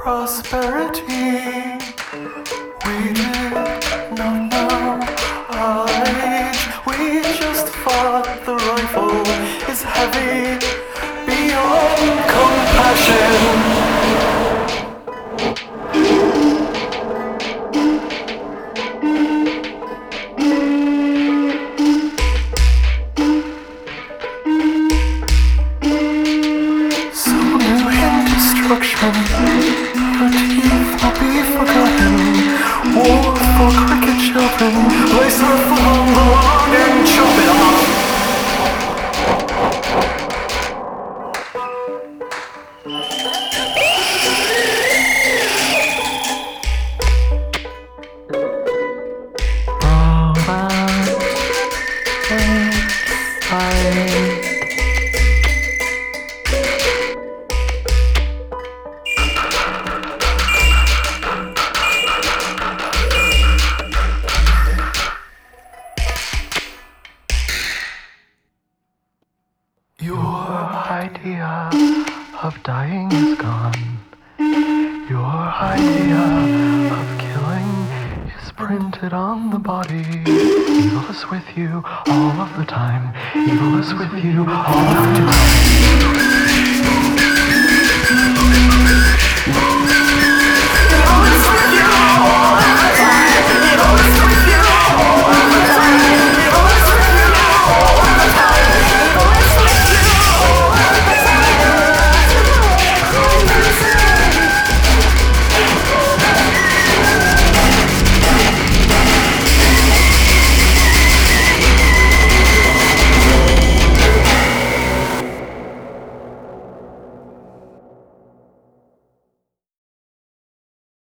prosperity. We did not know our age. We just thought the rifle is heavy beyond compassion. Destruction, your teeth will be forgotten. War for cricket children, lace off along the lawn and chop it off. Your idea of dying is gone. Your idea of killing is printed on the body. Evil is with you all of the time. Evil is with you all of the time.